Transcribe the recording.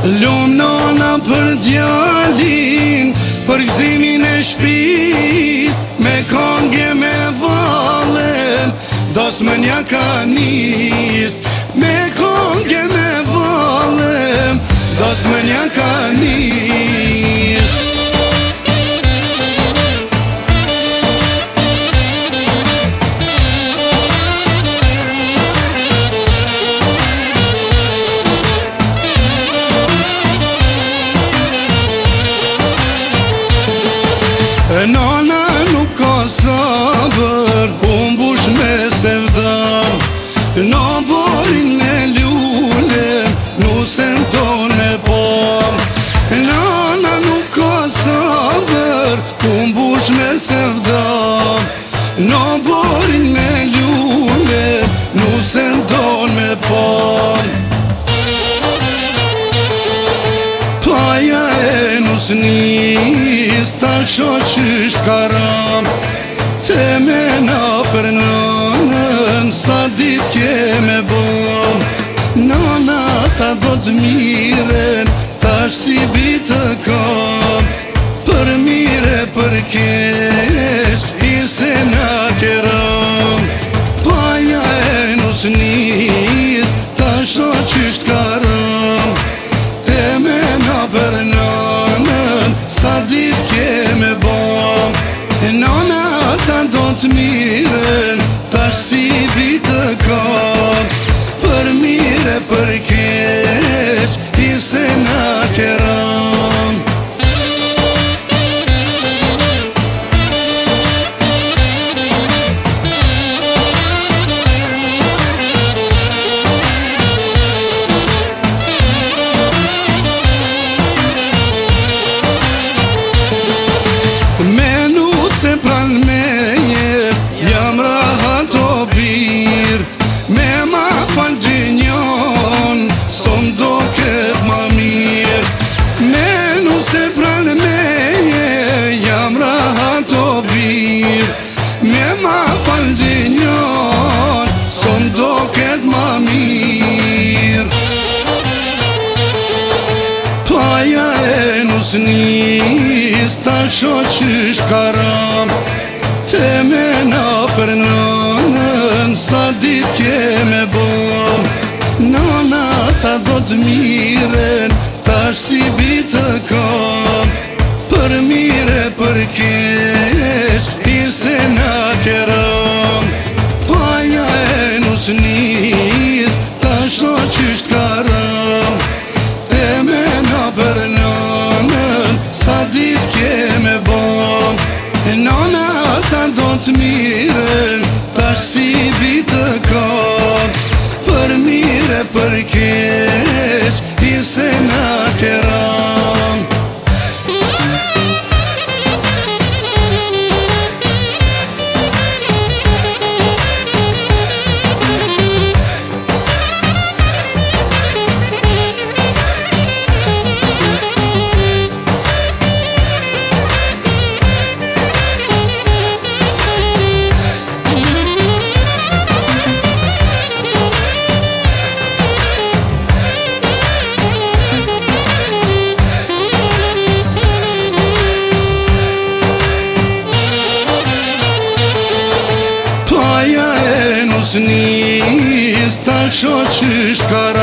Lumë nona për djalin, për gëzimin e shpis, me konge me vale, dos më nja ka nis. Me konge me vale, dos më nja ka nis. Nona nuk ka sabër, mbush me sevdar. Në borin me lule, nusen ton me pom. Nona nuk ka sabër, mbush me sevdar. Në borin me lule, nusen ton me pom. Paja e nusnis, ta shoqysht karam, te mena për nonën, sa dit keme bom. Nona ta do t'miren, ta si bitë kam, për mire për kesh, i se na keram. Paja e nusnis, ta shoqysht karam, te mena për nonën, sa dit keme bom. Nona ta do t'miren, ta si bitë kam, për mire për keq, i se na keram. Paja e nusnis, ta shoqysht karam, te mena për nonën, sa dit keme bom. Nona ta do t'miren, ta si bitë kam, për mire për keq, i se na keram. Paja e nusnis, ta shoqysht karam, te mena për nonën, sa dit keme bom. Nona ta do t'miren, ta si bitë kam, për mire për keq, i se na keram. Paja e nusnis, ta shoqysht karam,